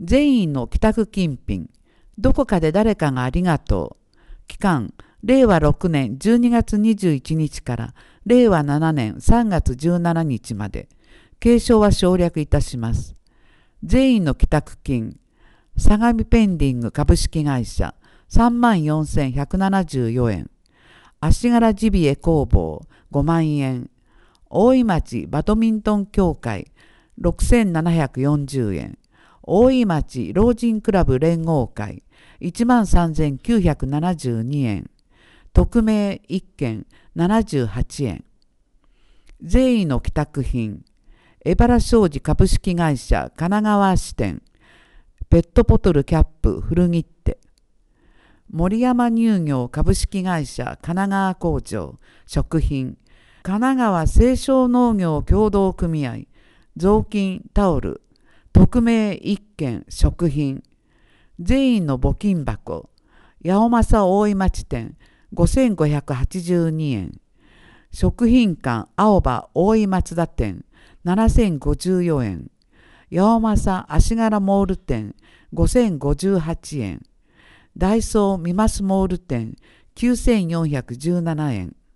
全員の帰宅金品。どこかで誰かがありがとう。期間、令和6年12月21日から令和7年3月17日まで。継承は省略いたします。全員の帰宅金。相模ペンディング株式会社34,174円。足柄ジビエ工房5万円。大井町バドミントン協会6,740円。大井町老人クラブ連合会13,972円。匿名1件78円。全員の帰宅品。江原商事株式会社神奈川支店。ペットボトルキャップ古切手。森山乳業株式会社神奈川工場食品。神奈川清少農業協同組合雑巾タオル。匿名1件食品。全員の募金箱。八尾正大井町店5,582円。食品館青葉大井松田店7,054円。八尾正足柄モール店5,058円。ダイソーミマスモール店9,417円。